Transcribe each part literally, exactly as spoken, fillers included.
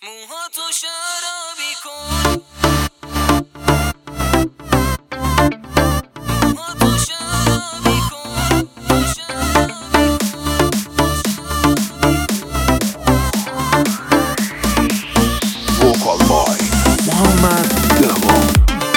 موهاتو شرابی کن، موهاتو شرابی کن، شرابی کن. Vocal by محمد دوام.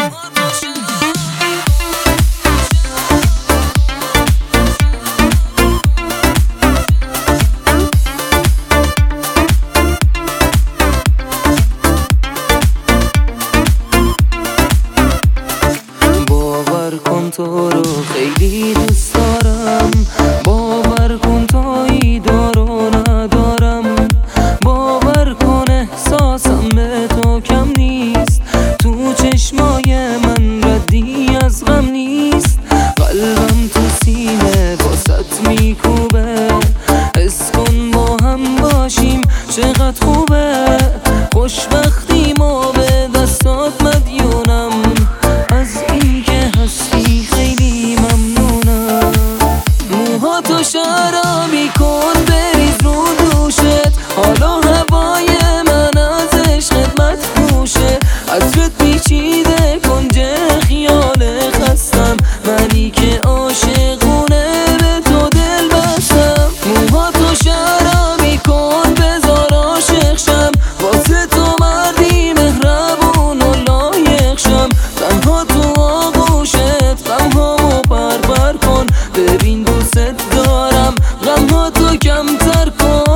تو رو خیلی دوست دارم، باور کن تویی دار و ندارم، باور کن احساسم به تو کم نیست، تو چشمای من ردی از غم نیست، قلبم تو سینه واسط میکوبه، حس کن با هم باشیم چقدر خوبه، خوشبختیم و به دستات مدیونم، از اینکه هستی خیلی ممنونم. موهاتو شرابی کن بریز رو دوشت، حالا هوای من از عشقت مدهوشه، عطرت پیچیده کنجه خیال خستم، منی که عاشقونه به تو دل بستم. موهاتو شرابی کن بذار عاشق شم، واسه تو مردی مهربون و لایق شم، تنها تو آغوشت غمهامو پرپر کن، ببین دوست دارم غمهاتو کمتر کن.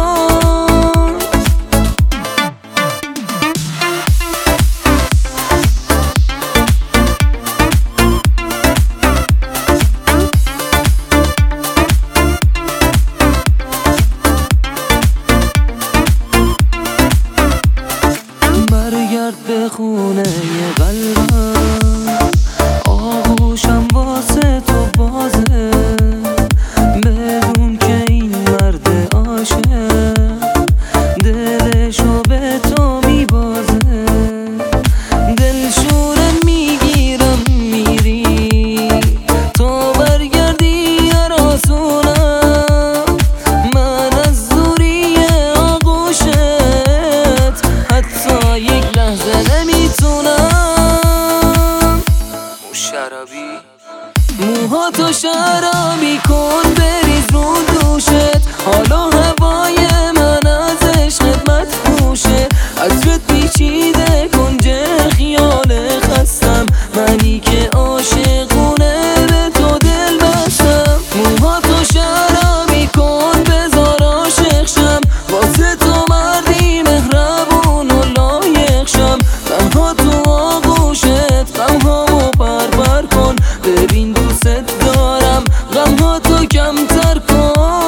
برگرد به خونه قلبم، آغوشم واسه تو بازه، بدون که این مرد عاشق دلشو به تو میبازه، دلشورم میگیرم میری تو برگردی یاراسونم، من از دوری آغوشت حتی یک لحظه نمیتونم. شرابی موهاتو شرابی کن بریز رو دوشت، حالا هوای من از عشقت مدهوشه، عطرت پیچیده کنجه خیال خستم، منی که عاشقونه به تو دل بستم. موهاتو شرابی کن بذار عاشق شم، واسه تو مردی مهربون و لایق شم، تنها تو آغوشت غمهامو پرپر کن، ببین دوست دارم غمهاتو کمتر کن.